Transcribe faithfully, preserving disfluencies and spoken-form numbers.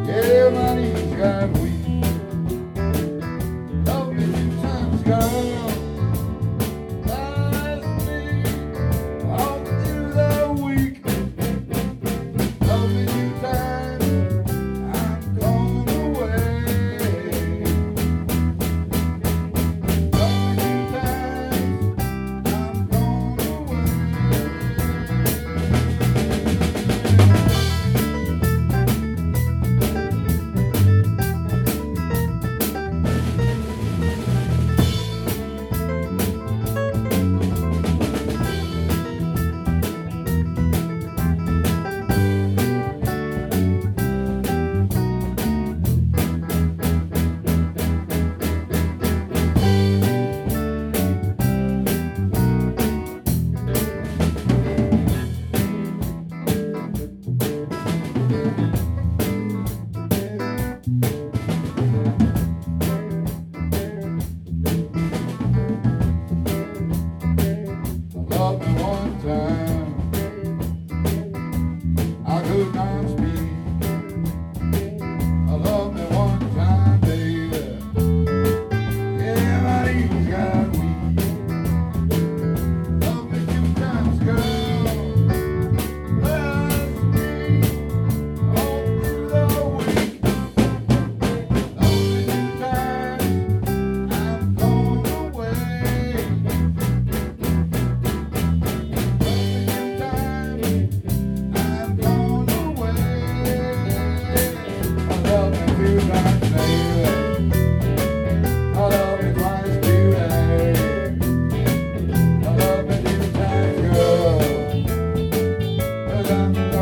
Yeah, my knees got weak. Love me two times, girl. Last week, all through the week. Love me two times, I'm gone away. Love me two times, I'm gone away. Love me one time, I could not speak. Love me one time, baby. Yeah, my knees got weak. Love me two times, girl. Last week, all through the week. Love me two times, I'm gone away. I'm